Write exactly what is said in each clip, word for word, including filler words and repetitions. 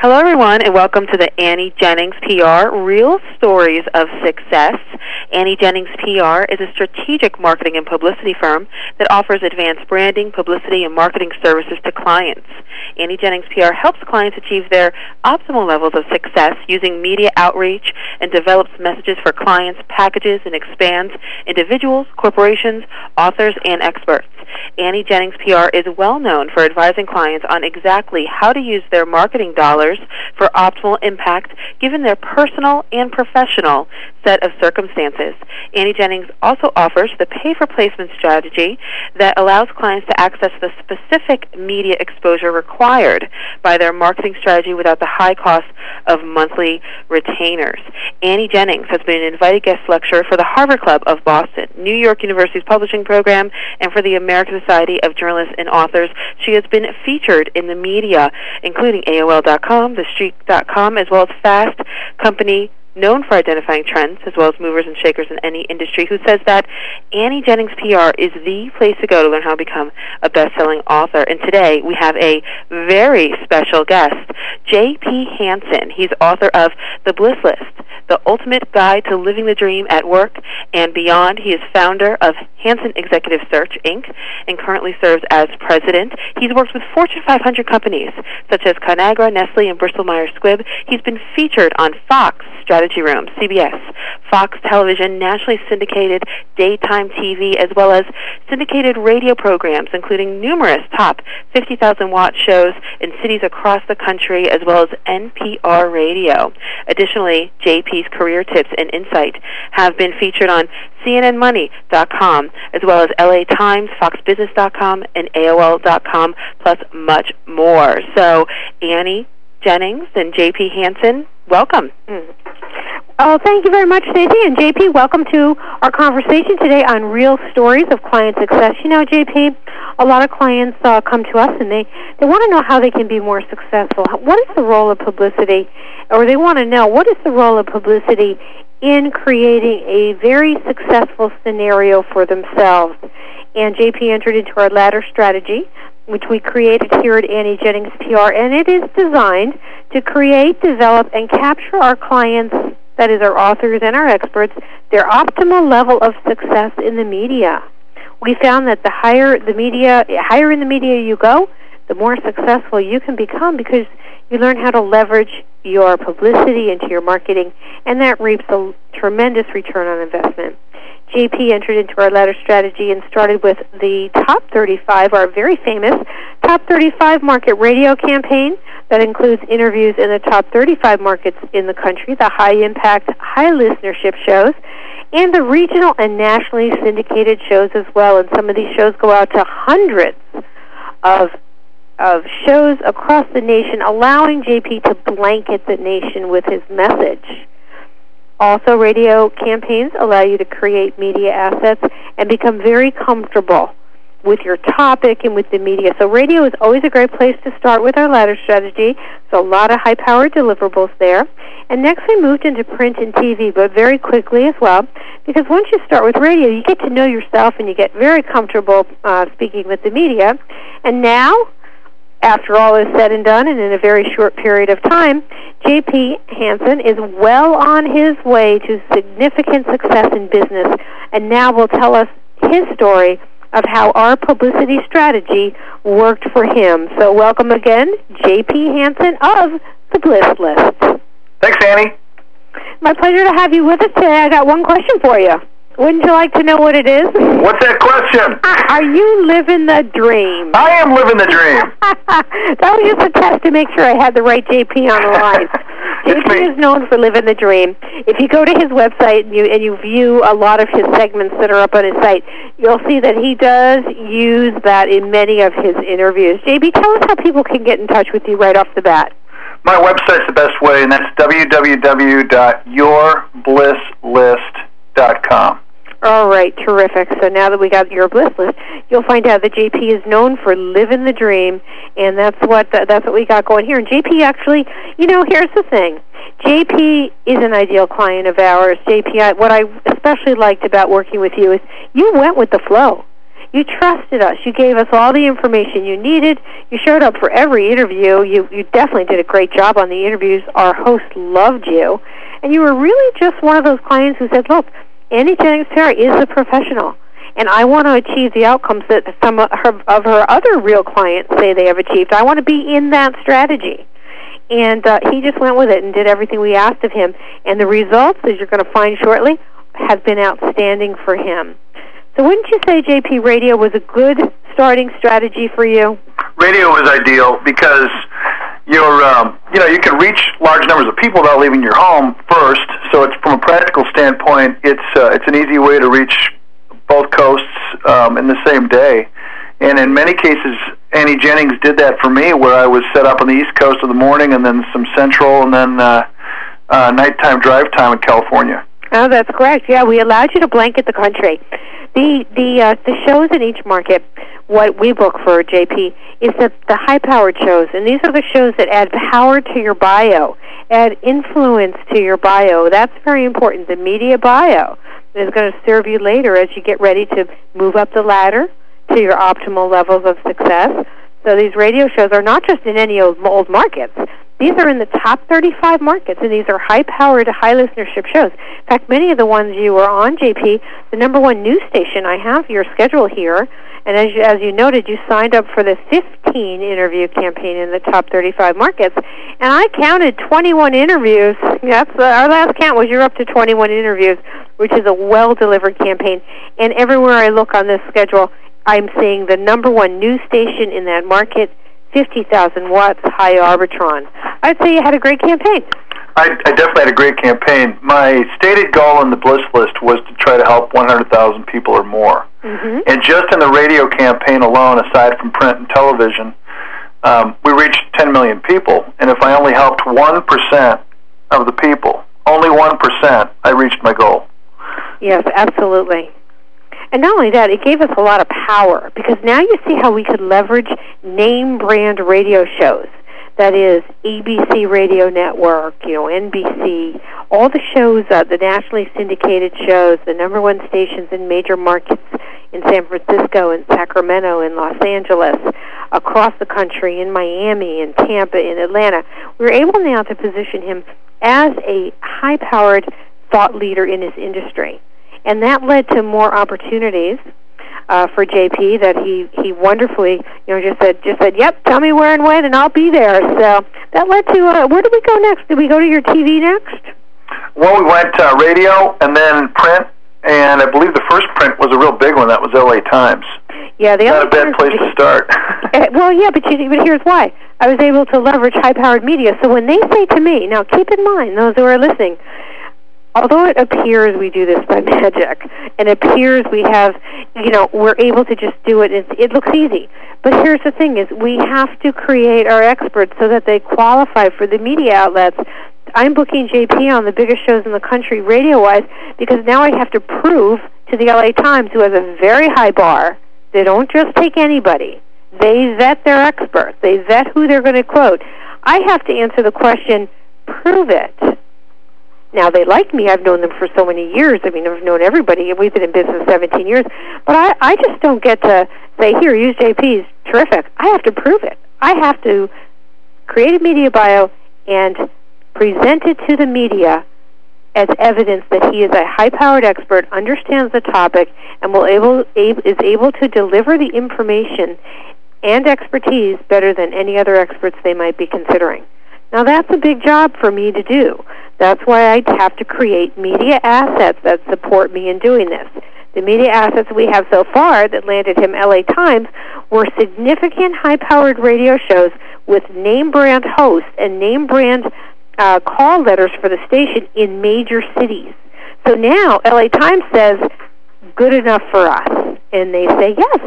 Hello, everyone, and welcome to the Annie Jennings P R Real Stories of Success. Annie Jennings P R is a strategic marketing and publicity firm that offers advanced branding, publicity, and marketing services to clients. Annie Jennings P R helps clients achieve their optimal levels of success using media outreach and develops messages for clients, packages, and expands individuals, corporations, authors, and experts. Annie Jennings P R is well known for advising clients on exactly how to use their marketing dollars for optimal impact given their personal and professional set of circumstances. Annie Jennings also offers the pay-for-placement strategy that allows clients to access the specific media exposure required by their marketing strategy without the high cost of monthly retainers. Annie Jennings has been an invited guest lecturer for the Harvard Club of Boston, New York University's publishing program, and for the American Society of Journalists and Authors. She has been featured in the media, including A O L dot com, The Street dot com, as well as Fast Company, known for identifying trends, as well as movers and shakers in any industry, who says that Annie Jennings P R is the place to go to learn how to become a best-selling author. And today we have a very special guest, J P Hansen. He's author of The Bliss List, The Ultimate Guide to Living the Dream at Work and Beyond. He is founder of Hansen Executive Search, Incorporated, and currently serves as president. He's worked with Fortune five hundred companies, such as Conagra, Nestle, and Bristol-Myers Squibb. He's been featured on Fox, Strategy Room, C B S, Fox Television, nationally syndicated daytime T V, as well as syndicated radio programs, including numerous top fifty thousand watt shows in cities across the country, as well as N P R radio. Additionally, J P's career tips and insight have been featured on C N N Money dot com, as well as L A Times, Fox Business dot com, and A O L dot com, plus much more. So, Annie Jennings and J P Hansen, welcome. Mm. Oh, thank you very much, Stacey. And J P, welcome to our conversation today on real stories of client success. You know, J P, a lot of clients uh, come to us and they, they want to know how they can be more successful. What is the role of publicity? Or they want to know, what is the role of publicity in creating a very successful scenario for themselves? And J P entered into our ladder strategy, which we created here at Annie Jennings P R, and it is designed to create, develop, and capture our clients, that is our authors and our experts, their optimal level of success in the media. We found that the higher the media, higher in the media you go, the more successful you can become because you learn how to leverage your publicity into your marketing, and that reaps a tremendous return on investment. J P entered into our ladder strategy and started with the Top thirty-five, our very famous Top thirty-five Market Radio campaign that includes interviews in the top thirty-five markets in the country, the high-impact, high-listenership shows, and the regional and nationally syndicated shows as well. And some of these shows go out to hundreds of of shows across the nation, allowing J P to blanket the nation with his message. Also, radio campaigns allow you to create media assets and become very comfortable with your topic and with the media. So radio is always a great place to start with our ladder strategy. So a lot of high-powered deliverables there. And next we moved into print and T V, but very quickly as well, because once you start with radio, you get to know yourself and you get very comfortable uh, speaking with the media. And now, after all is said and done, and in a very short period of time, J P Hansen is well on his way to significant success in business, and now will tell us his story of how our publicity strategy worked for him. So welcome again, J P Hansen of The Bliss List. Thanks, Annie. My pleasure to have you with us today. I got one question for you. Wouldn't you like to know what it is? What's that question? Are you living the dream? I am living the dream. That was just a test to make sure I had the right J P on the line. J P is known for living the dream. If you go to his website and you, and you view a lot of his segments that are up on his site, you'll see that he does use that in many of his interviews. J P, tell us how people can get in touch with you right off the bat. My website's the best way, and that's w w w dot your bliss list dot com. All right, terrific. So now that we got your Bliss List, you'll find out that J P is known for living the dream, and that's what the, that's what we got going here. And J P actually, you know, here's the thing. J P is an ideal client of ours. J P, I, what I especially liked about working with you is you went with the flow. You trusted us. You gave us all the information you needed. You showed up for every interview. You you definitely did a great job on the interviews. Our host loved you. And you were really just one of those clients who said, look, Annie Jennings P R is a professional, and I want to achieve the outcomes that some of her, of her other real clients say they have achieved. I want to be in that strategy. And uh, he just went with it and did everything we asked of him. And the results, as you're going to find shortly, have been outstanding for him. So wouldn't you say, J P, radio was a good starting strategy for you? Radio was ideal because you're, um, you know, you can reach large numbers of people without leaving your home first. So it's, from a practical standpoint, it's uh, it's an easy way to reach both coasts um, in the same day. And in many cases, Annie Jennings did that for me, where I was set up on the East Coast in the morning, and then some Central, and then uh, uh, nighttime drive time in California. Oh, that's correct. Yeah, we allowed you to blanket the country. The the uh, the shows in each market, what we book for, J P, is the, the high-powered shows. And these are the shows that add power to your bio, add influence to your bio. That's very important. The media bio is going to serve you later as you get ready to move up the ladder to your optimal levels of success. So these radio shows are not just in any old, old markets. These are in the top thirty-five markets, and these are high-powered, high-listenership shows. In fact, many of the ones you were on, J P, the number one news station, I have your schedule here, and as you, as you noted, you signed up for the fifteen interview campaign in the top thirty-five markets, and I counted twenty-one interviews. That's uh, our last count was you're up to twenty-one interviews, which is a well-delivered campaign. And everywhere I look on this schedule, I'm seeing the number one news station in that market, fifty thousand watts, high Arbitron. I'd say you had a great campaign. I, I definitely had a great campaign. My stated goal in the Bliss List was to try to help one hundred thousand people or more. Mm-hmm. And just in the radio campaign alone, aside from print and television, um, we reached ten million people. And if I only helped one percent of the people, only one percent, I reached my goal. Yes, absolutely. And not only that, it gave us a lot of power, because now you see how we could leverage name brand radio shows. That is A B C Radio Network, you know, N B C, all the shows, uh, the nationally syndicated shows, the number one stations in major markets in San Francisco and Sacramento and Los Angeles, across the country, in Miami, in Tampa, in Atlanta. We're able now to position him as a high-powered thought leader in his industry. And that led to more opportunities uh, for J P that he, he wonderfully, you know, just said, just said, yep, tell me where and when, and I'll be there. So that led to, uh, where did we go next? Did we go to your T V next? Well, we went uh, radio and then print, and I believe the first print was a real big one. That was L A Times. Yeah, the Not a bad place to start. uh, well, yeah, but, you, but here's why. I was able to leverage high-powered media. So when they say to me, now keep in mind, those who are listening, although it appears we do this by magic, and it appears we have, you know, we're able to just do it, it, it looks easy. But here's the thing is, we have to create our experts so that they qualify for the media outlets. I'm booking J P on the biggest shows in the country radio-wise because now I have to prove to the L A Times, who has a very high bar, they don't just take anybody. They vet their experts. They vet who they're going to quote. I have to answer the question, prove it. Now, they like me. I've known them for so many years. I mean, I've known everybody. We've been in business seventeen years. But I, I just don't get to say, here, use J P's. Terrific. I have to prove it. I have to create a media bio and present it to the media as evidence that he is a high-powered expert, understands the topic, and will able, able, is able to deliver the information and expertise better than any other experts they might be considering. Now, that's a big job for me to do. That's why I have to create media assets that support me in doing this. The media assets we have so far that landed him L A Times were significant high-powered radio shows with name-brand hosts and name-brand uh, call letters for the station in major cities. So now L A Times says, good enough for us. And they say yes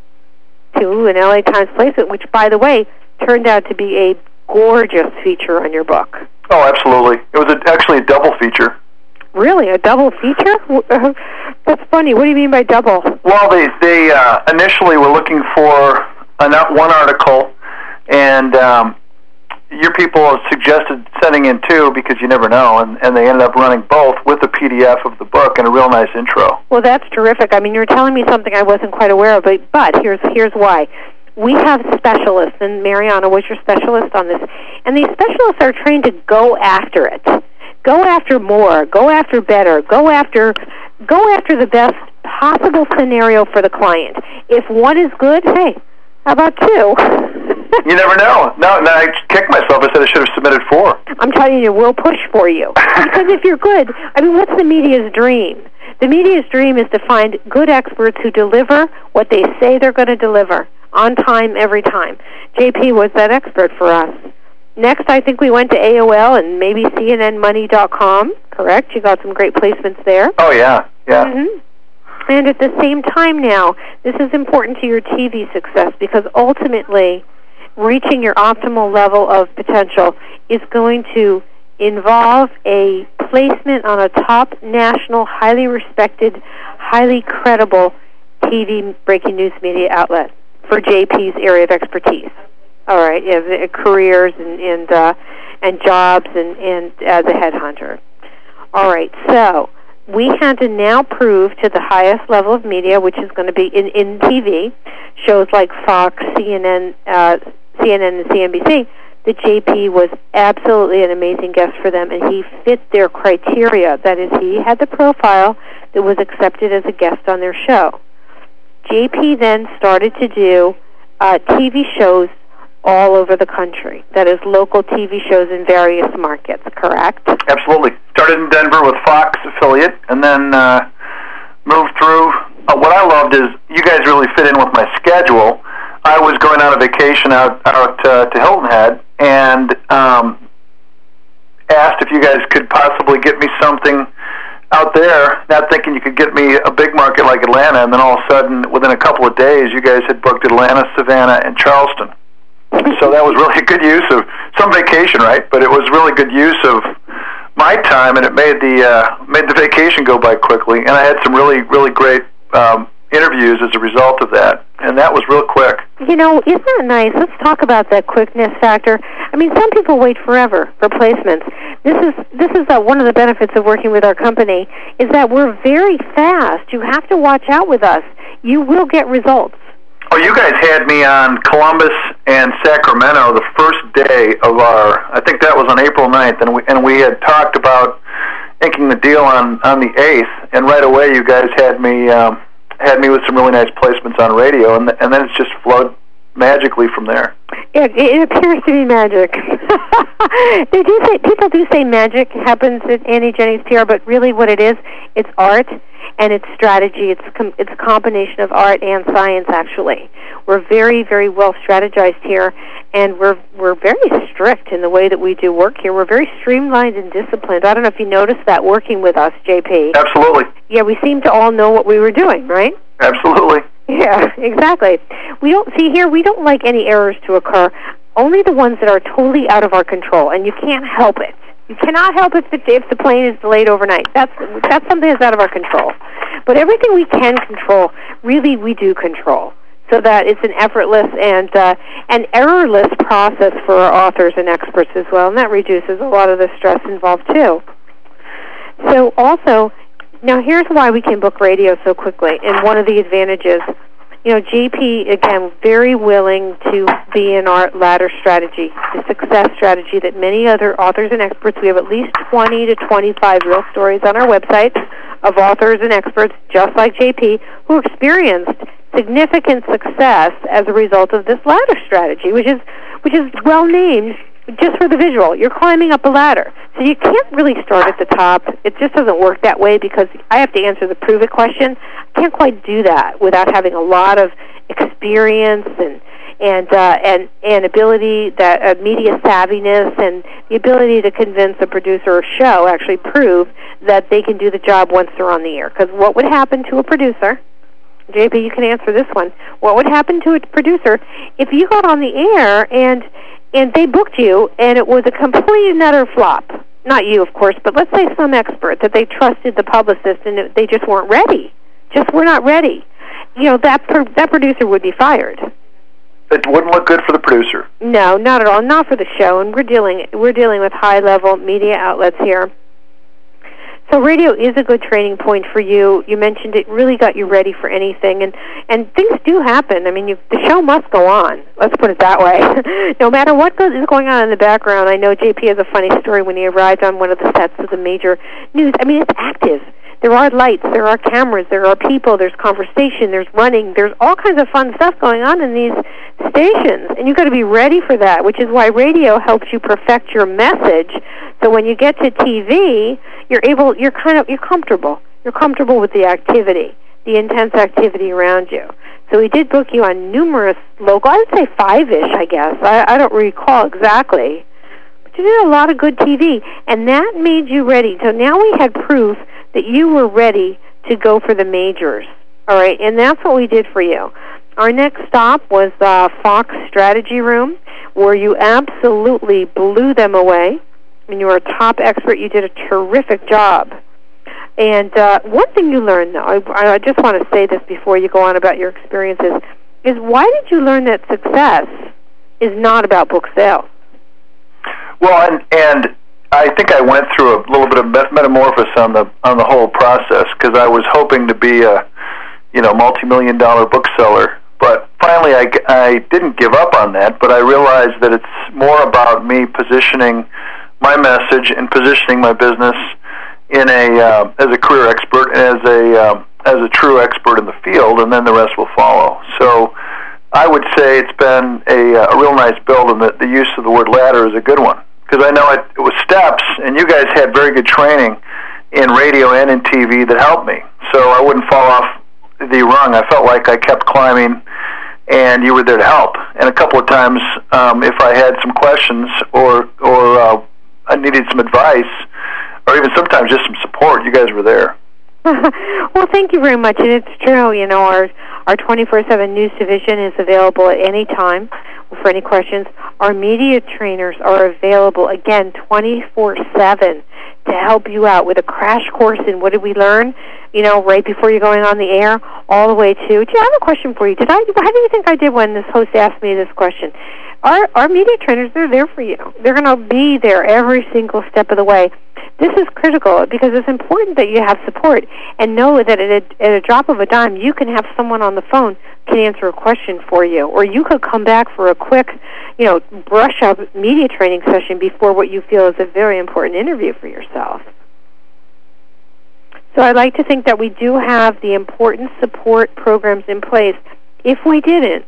to an L A Times placement, which, by the way, turned out to be a gorgeous feature on your book. Oh, absolutely. It was a, actually a double feature. Really? A double feature? That's funny. What do you mean by double? Well, they, they uh, initially were looking for an, one article, and um, your people suggested sending in two because you never know, and, and they ended up running both with a P D F of the book and a real nice intro. Well, that's terrific. I mean, you're telling me something I wasn't quite aware of, but, but here's here's why. We have specialists, and Mariana was your specialist on this, and these specialists are trained to go after it. Go after more, go after better, go after go after the best possible scenario for the client. If one is good, hey, how about two? You never know. No, no, I kicked myself. I said I should have submitted four. I'm telling you, we'll push for you. Because if you're good, I mean, what's the media's dream? The media's dream is to find good experts who deliver what they say they're going to deliver, on time, every time. J P was that expert for us. Next, I think we went to A O L and maybe C N N money dot com, correct? You got some great placements there. Oh, yeah, yeah. Mm-hmm. And at the same time now, this is important to your T V success because ultimately reaching your optimal level of potential is going to involve a placement on a top national, highly respected, highly credible T V breaking news media outlet for J P's area of expertise. All right, you have careers and and, uh, and jobs and, and as a headhunter. All right, so we had to now prove to the highest level of media, which is going to be in, in T V, shows like Fox, C N N, uh, C N N, and C N B C, that J P was absolutely an amazing guest for them, and he fit their criteria. That is, he had the profile that was accepted as a guest on their show. J P then started to do uh, T V shows all over the country. That is, local T V shows in various markets, correct? Absolutely. Started in Denver with Fox affiliate, and then uh, moved through. Uh, what I loved is you guys really fit in with my schedule. I was going on a vacation out, out uh, to Hilton Head, and um, asked if you guys could possibly get me something out there, not thinking you could get me a big market like Atlanta, and then all of a sudden, within a couple of days, you guys had booked Atlanta, Savannah, and Charleston. So that was really a good use of some vacation, right? But it was really good use of my time, and it made the uh, made the vacation go by quickly. And I had some really, really great um, interviews as a result of that, and that was real quick. You know, isn't that nice? Let's talk about that quickness factor. I mean, some people wait forever for placements. This is this is uh, one of the benefits of working with our company is that we're very fast. You have to watch out with us. You will get results. Oh, you guys had me on Columbus and Sacramento the first day of our, I think that was on April ninth, and we and we had talked about inking the deal on, on the eighth, and right away you guys had me um, had me with some really nice placements on radio, and and then it's just flowed magically from there. It, it appears to be magic. they do say, people do say magic happens at Annie Jennings P R, but really what it is, it's art. And it's strategy. It's com- it's a combination of art and science. Actually, we're very, very well strategized here, and we're we're very strict in the way that we do work here. We're very streamlined and disciplined. I don't know if you noticed that working with us, J P. Absolutely. Yeah, we seem to all know what we were doing, right? Absolutely. Yeah, exactly. We don't see here. We don't like any errors to occur. Only the ones that are totally out of our control, and you can't help it. You cannot help it if the, if the plane is delayed overnight. That's that's something that's out of our control. But everything we can control, really, we do control, so that it's an effortless and uh, an errorless process for our authors and experts as well, and that reduces a lot of the stress involved too. So also, now here's why we can book radio so quickly, and one of the advantages. You know, J P, again, very willing to be in our ladder strategy, the success strategy that many other authors and experts, we have at least twenty to twenty-five real stories on our website of authors and experts just like J P who experienced significant success as a result of this ladder strategy, which is which is well named just for the visual. You're climbing up a ladder. So you can't really start at the top. It just doesn't work that way because I have to answer the prove it question. I can't quite do that without having a lot of experience and and uh, and and ability, that uh, media savviness, and the ability to convince a producer or show, actually prove that they can do the job once they're on the air. Because what would happen to a producer, J P, you can answer this one, what would happen to a producer if you got on the air and and they booked you and it was a complete and utter flop? Not you, of course, but let's say some expert that they trusted the publicist and they just weren't ready. Just were not ready. You know, that per, that producer would be fired. it wouldn't look good for the producer. No, not at all. Not for the show. And we're dealing we're dealing with high level media outlets here. So radio is a good training point for you. You mentioned it really got you ready for anything, and, and things do happen. I mean, you, the show must go on. Let's put it that way. No matter what goes, is going on in the background. I know J P has a funny story when he arrived on one of the sets of the major news. I mean, it's active. There are lights, there are cameras, there are people, there's conversation, there's running, there's all kinds of fun stuff going on in these stations, and you've got to be ready for that, which is why radio helps you perfect your message. So when you get to T V, you're able, you're kind of, you're comfortable. You're comfortable with the activity, the intense activity around you. So we did book you on numerous local, I would say five-ish, I guess. I, I don't recall exactly. But you did a lot of good T V, and that made you ready. So now we had proof that you were ready to go for the majors. All right, and that's what we did for you. Our next stop was the Fox Strategy Room, where you absolutely blew them away. I mean, you were a top expert. You did a terrific job. And uh, one thing you learned, though, I, I just want to say this before you go on about your experiences, is why did you learn that success is not about book sales? Well, and, and I think I went through a little bit of metamorphosis on the on the whole process, because I was hoping to be a you know multi-million dollar bookseller. But finally, I, I didn't give up on that, but I realized that it's more about me positioning my message and positioning my business in a uh, as a career expert and as a uh, as a true expert in the field, and then the rest will follow. So I would say it's been a, a real nice build, and the, the use of the word ladder is a good one, because I know it, it was steps, and you guys had very good training in radio and in T V that helped me, so I wouldn't fall off the rung. I felt like I kept climbing, and you were there to help. And a couple of times, um, if I had some questions or or uh, I needed some advice, or even sometimes just some support, you guys were there. Well, thank you very much. And it's true, you know, our our twenty-four seven news division is available at any time for any questions. Our media trainers are available, again, twenty-four seven to help you out with a crash course in what did we learn, you know, right before you're going on the air, all the way to, gee, I have a question for you. Did I, how do you think I did when this host asked me this question? Our, our media trainers, they're there for you. They're going to be there every single step of the way. This is critical because it's important that you have support and know that at a, at a drop of a dime, you can have someone on the phone can answer a question for you, or you could come back for a quick, you know, brush-up media training session before what you feel is a very important interview for yourself. So I'd like to think that we do have the important support programs in place. If we didn't,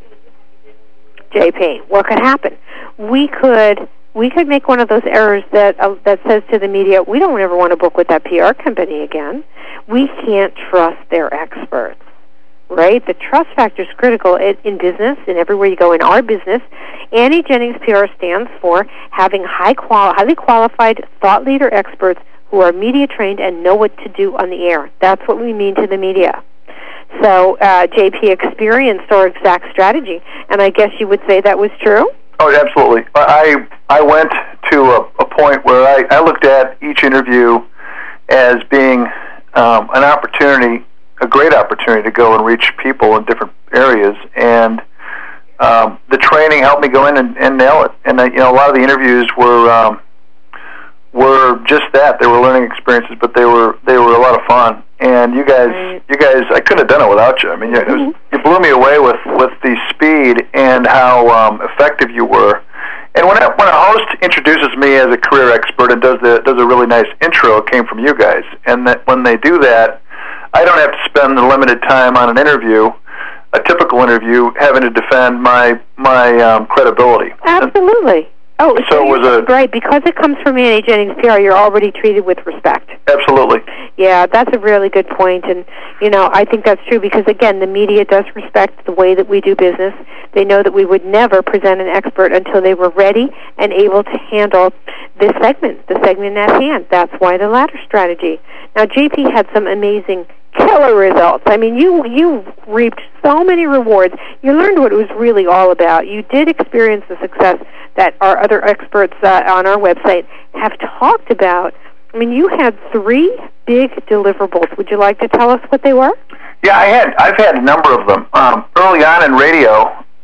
J P, what could happen? We could we could make one of those errors that uh, that says to the media, we don't ever want to book with that P R company again. We can't trust their experts, right? The trust factor is critical in, in business and everywhere you go in our business. Annie Jennings P R stands for having high quali- highly qualified thought leader experts who are media trained and know what to do on the air. That's what we mean to the media. So uh, J P experienced our exact strategy, and I guess you would say that was true? Oh, absolutely. I I went to a, a point where I, I looked at each interview as being um, an opportunity, a great opportunity to go and reach people in different areas, and um, the training helped me go in and, and nail it. And uh, you know, a lot of the interviews were um, were just that. They were learning experiences, but they were they were a lot of fun. And you guys, right. you guys, I couldn't have done it without you. I mean, it was, you blew me away with, with the speed and how um, effective you were. And when a, when a host introduces me as a career expert and does the does a really nice intro, it came from you guys. And that when they do that, I don't have to spend the limited time on an interview, a typical interview, having to defend my my um, credibility. Absolutely. Oh, so, so it was a, right, because it comes from Annie Jennings P R, you're already treated with respect. Absolutely. Yeah, that's a really good point, and, you know, I think that's true because, again, the media does respect the way that we do business. They know that we would never present an expert until they were ready and able to handle this segment, the segment at hand. That's why the ladder strategy. Now, J P had some amazing killer results. I mean, you you reaped so many rewards. You learned what it was really all about. You did experience the success that our other experts uh, on our website have talked about. I mean, you had three big deliverables. Would you like to tell us what they were? Yeah, I had. I've had a number of them. Um, early on in radio,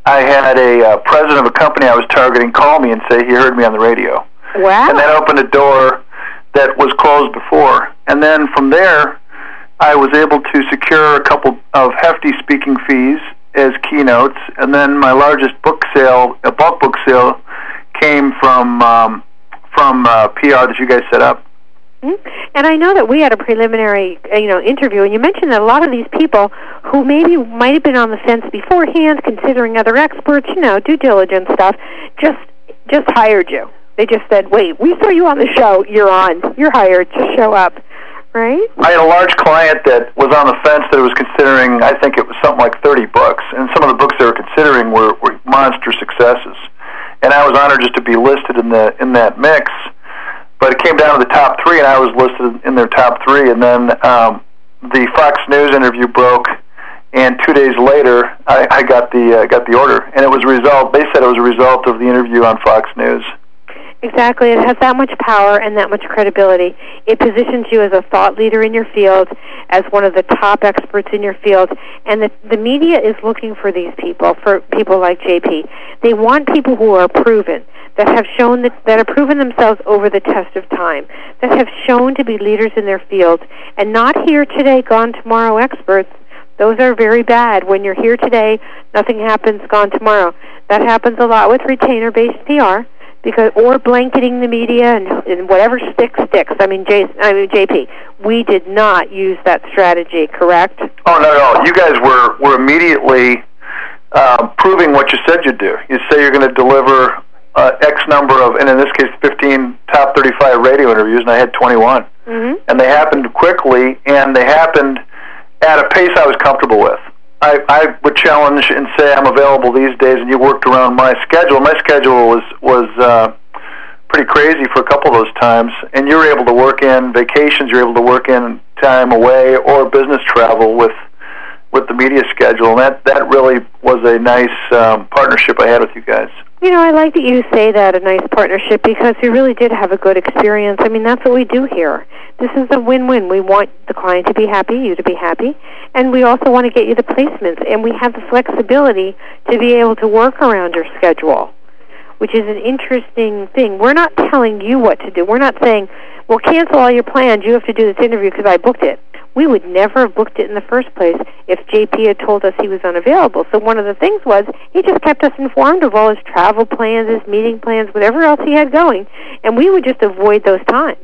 I had a uh, president of a company I was targeting call me and say he heard me on the radio. Wow. And that opened a door that was closed before. And then from there, I was able to secure a couple of hefty speaking fees as keynotes, and then my largest book sale, a bulk book sale, came from um, from uh, P R that you guys set up. Mm-hmm. And I know that we had a preliminary, you know, interview, and you mentioned that a lot of these people who maybe might have been on the fence beforehand, considering other experts, you know, due diligence stuff, just just hired you. They just said, "Wait, we saw you on the show. You're on. You're hired. Just show up." Right? I had a large client that was on the fence that was considering, I think it was something like thirty books, and some of the books they were considering were, were monster successes. And I was honored just to be listed in the in that mix. But it came down to the top three, and I was listed in their top three. And then um, the Fox News interview broke, and two days later, I, I got the uh, got the order, and it was a result. They said it was a result of the interview on Fox News. Exactly. It has that much power and that much credibility. It positions you as a thought leader in your field, as one of the top experts in your field, and the, the media is looking for these people, for people like J P. They want people who are proven, that have shown that, that have proven themselves over the test of time, that have shown to be leaders in their field, and not here today, gone tomorrow experts. Those are very bad. When you're here today, nothing happens, gone tomorrow. That happens a lot with retainer-based P R. Because or blanketing the media and, and whatever sticks sticks. I mean, J, I mean J P, we did not use that strategy, correct? Oh no, no, you guys were were immediately uh, proving what you said you'd do. You say you're going to deliver uh, X number of, and in this case, fifteen top thirty-five radio interviews, and I had twenty-one, mm-hmm. and they happened quickly, and they happened at a pace I was comfortable with. I, I would challenge and say I'm available these days, and you worked around my schedule. My schedule was was uh, pretty crazy for a couple of those times, and you were able to work in vacations, you were able to work in time away or business travel with with the media schedule, and that, that really was a nice um, partnership I had with you guys. You know, I like that you say that, a nice partnership, because we really did have a good experience. I mean, that's what we do here. This is a win-win. We want the client to be happy, you to be happy, and we also want to get you the placements, and we have the flexibility to be able to work around your schedule, which is an interesting thing. We're not telling you what to do. We're not saying, well, cancel all your plans. You have to do this interview because I booked it. We would never have booked it in the first place if J P had told us he was unavailable. So one of the things was he just kept us informed of all his travel plans, his meeting plans, whatever else he had going, and we would just avoid those times.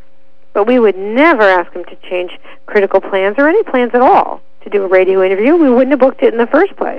But we would never ask him to change critical plans or any plans at all to do a radio interview. We wouldn't have booked it in the first place.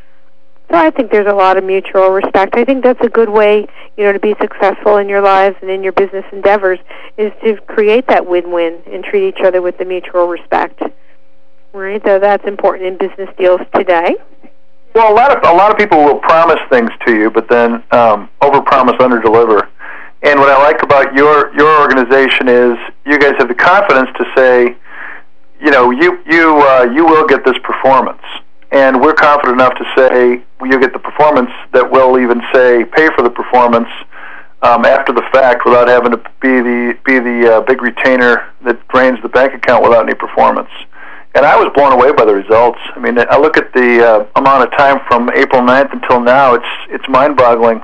So I think there's a lot of mutual respect. I think that's a good way, you know, to be successful in your lives and in your business endeavors, is to create that win-win and treat each other with the mutual respect. Right? So that's important in business deals today. Well, a lot of a lot of people will promise things to you, but then um, overpromise, underdeliver. And what I like about your your organization is you guys have the confidence to say, you know, you you uh, you will get this performance. And we're confident enough to say you'll get the performance that we'll even say pay for the performance um, after the fact, without having to be the be the uh, big retainer that drains the bank account without any performance. And I was blown away by the results. I mean, I look at the uh, amount of time from April ninth until now; it's it's mind-boggling.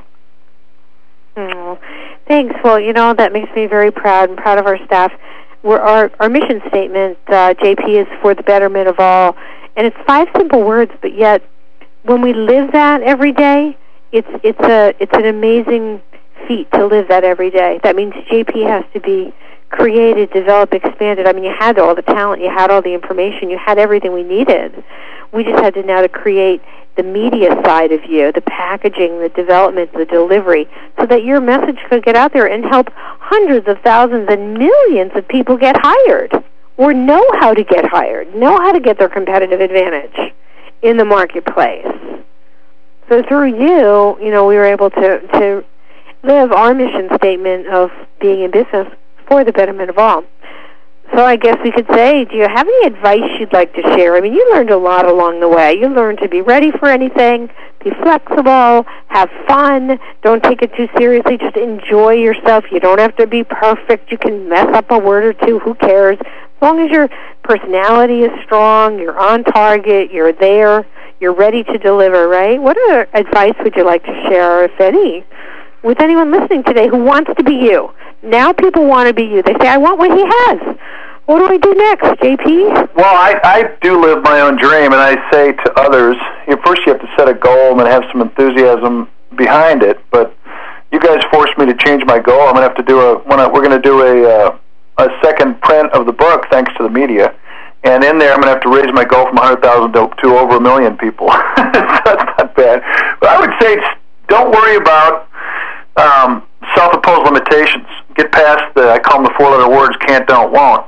Oh, thanks. Well, you know, that makes me very proud and proud of our staff. We're, our our mission statement, uh, J P, is for the betterment of all. And it's five simple words, but yet when we live that every day, it's it's a it's an amazing feat to live that every day. That means J P has to be created, developed, expanded. I mean, you had all the talent, you had all the information, you had everything we needed. We just had to now to create the media side of you, the packaging, the development, the delivery, so that your message could get out there and help hundreds of thousands and millions of people get hired. Or know how to get hired, know how to get their competitive advantage in the marketplace. So through you, you know, we were able to, to live our mission statement of being in business for the betterment of all. So I guess we could say, do you have any advice you'd like to share? I mean, you learned a lot along the way. You learned to be ready for anything, be flexible, have fun, don't take it too seriously, just enjoy yourself. You don't have to be perfect. You can mess up a word or two, who cares? As long as your personality is strong, you're on target, you're there, You're ready to deliver, right? What other advice would you like to share, if any, with anyone listening today who wants to be you? Now people want to be you. They say, I want what he has. What do I do next, J P? Well, I, I do live my own dream, and I say to others, you know, first you have to set a goal and then have some enthusiasm behind it. But you guys forced me to change my goal. I'm going to have to do a. When I, we're going to do a uh, a second print of the book, thanks to the media. And in there, I'm going to have to raise my goal from one hundred thousand to, to over a million people. So that's not bad. But I would say, don't worry about um, self-imposed limitations. Get past the, I call them the four-letter words, can't, don't, won't.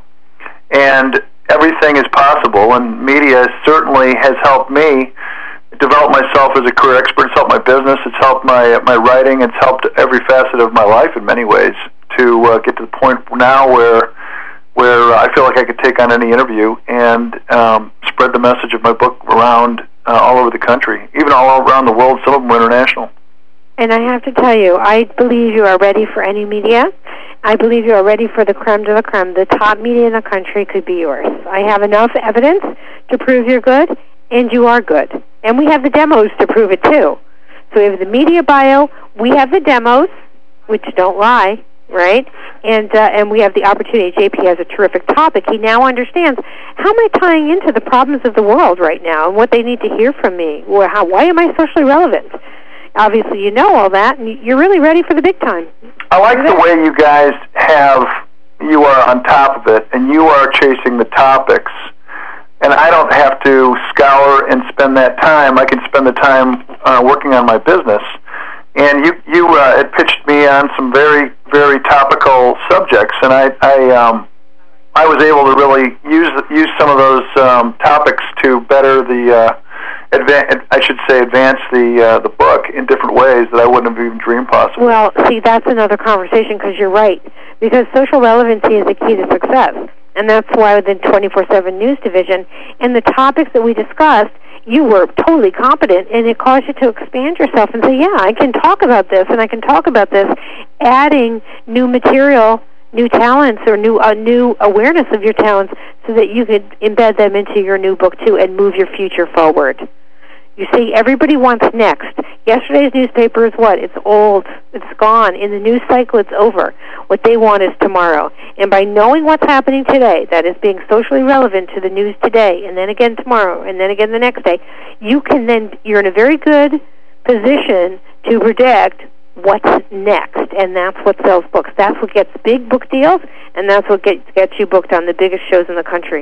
And everything is possible, and media certainly has helped me develop myself as a career expert. It's helped my business. It's helped my my writing. It's helped every facet of my life in many ways to uh, get to the point now where where I feel like I could take on any interview and um, spread the message of my book around uh, all over the country, even all around the world. Some of them are international. And I have to tell you, I believe you are ready for any media. I believe you are ready for the creme de la creme. The top media in the country could be yours. I have enough evidence to prove you're good, and you are good. And we have the demos to prove it, too. So we have the media bio, we have the demos, which don't lie, right? And uh, and we have the opportunity. J P has a terrific topic. He now understands, how am I tying into the problems of the world right now and what they need to hear from me? Or how, why am I socially relevant? Obviously, you know all that, and you're really ready for the big time. I like the way you guys have, you are on top of it, and you are chasing the topics, and I don't have to scour and spend that time. I can spend the time uh, working on my business. And you, you uh, had pitched me on some very, very topical subjects, and I, I, um, I was able to really use use some of those um, topics to better the, uh, advan- I should say, advance the uh, the book in different ways that I wouldn't have even dreamed possible. Well, see, that's another conversation, because you're right. Because social relevancy is the key to success, and that's why the twenty-four seven News Division and the topics that we discussed, you were totally competent, and it caused you to expand yourself and say, yeah, I can talk about this, and I can talk about this, adding new material, new talents, or new uh, new awareness of your talents, so that you could embed them into your new book, too, and move your future forward. You see, everybody wants next. Yesterday's newspaper is what? It's old. It's gone. In the news cycle, it's over. What they want is tomorrow. And by knowing what's happening today, that is being socially relevant to the news today, and then again tomorrow, and then again the next day, you can then, you're in a very good position to predict what's next, and that's what sells books. That's what gets big book deals, and that's what gets, gets you booked on the biggest shows in the country.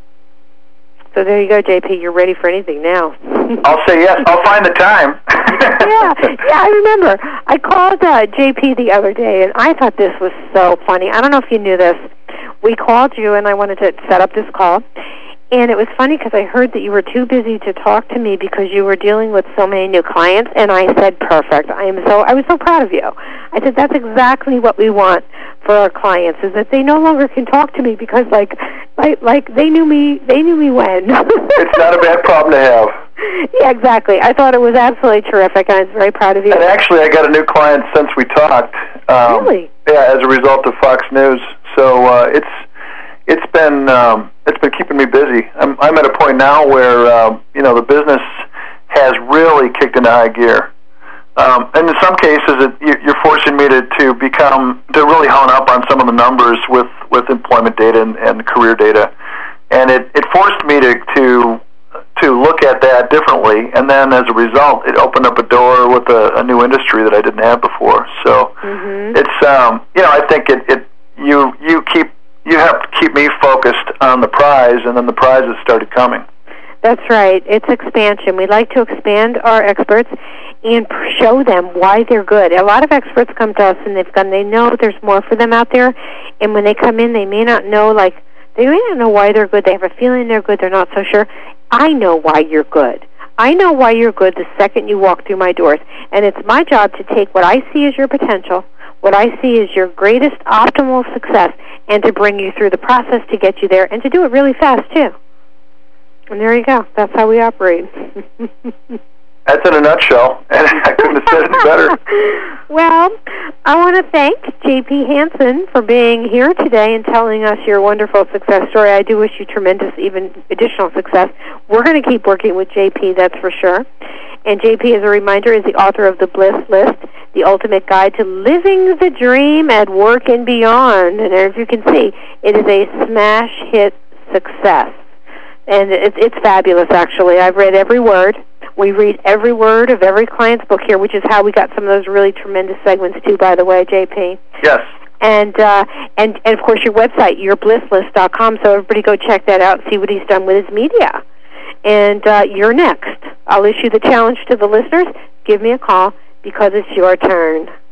So there you go, J P. You're ready for anything now. I'll say yes. I'll find the time. yeah, yeah. I remember. I called uh, J P the other day, and I thought this was so funny. I don't know if you knew this. We called you, and I wanted to set up this call. And it was funny because I heard that you were too busy to talk to me because you were dealing with so many new clients. And I said, "Perfect." I am so. I was so proud of you. I said, "That's exactly what we want for our clients, is that they no longer can talk to me because, like, like, like they knew me. They knew me when." It's not a bad problem to have. Yeah, exactly. I thought it was absolutely terrific, and I was very proud of you. And actually, I got a new client since we talked. Um, really? Yeah, as a result of Fox News. So uh, it's it's been um, it's been keeping me busy. I'm I'm at a point now where um, you know the business has really kicked into high gear. Um, and in some cases, it, you're forcing me to, to become, to really hone up on some of the numbers with, with employment data and, and career data. And it, it forced me to, to to look at that differently. And then as a result, it opened up a door with a, a new industry that I didn't have before. So mm-hmm. it's, um, you know, I think it, it you you keep you have to keep me focused on the prize, and then the prizes started coming. That's right. It's expansion. We like to expand our experts and show them why they're good. A lot of experts come to us, and they've gone, they know there's more for them out there, and when they come in, they may not know, like, they may not know why they're good. They have a feeling they're good. They're not so sure. I know why you're good. I know why you're good the second you walk through my doors, and it's my job to take what I see as your potential, what I see as your greatest optimal success, and to bring you through the process to get you there, and to do it really fast, too. And there you go. That's how we operate. That's in a nutshell, and I couldn't have said it better. Well, I want to thank J P Hansen for being here today and telling us your wonderful success story. I do wish you tremendous, even additional success. We're going to keep working with J P, that's for sure. And J P, as a reminder, is the author of The Bliss List, the ultimate guide to living the dream at work and beyond. And as you can see, it is a smash hit success. And it's, it's fabulous, actually. I've read every word. We read every word of every client's book here, which is how we got some of those really tremendous segments, too, by the way, J P. Yes. And, uh, and, and of course, your website, your bliss list dot com, so everybody go check that out and see what he's done with his media. And uh, you're next. I'll issue the challenge to the listeners. Give me a call because it's your turn.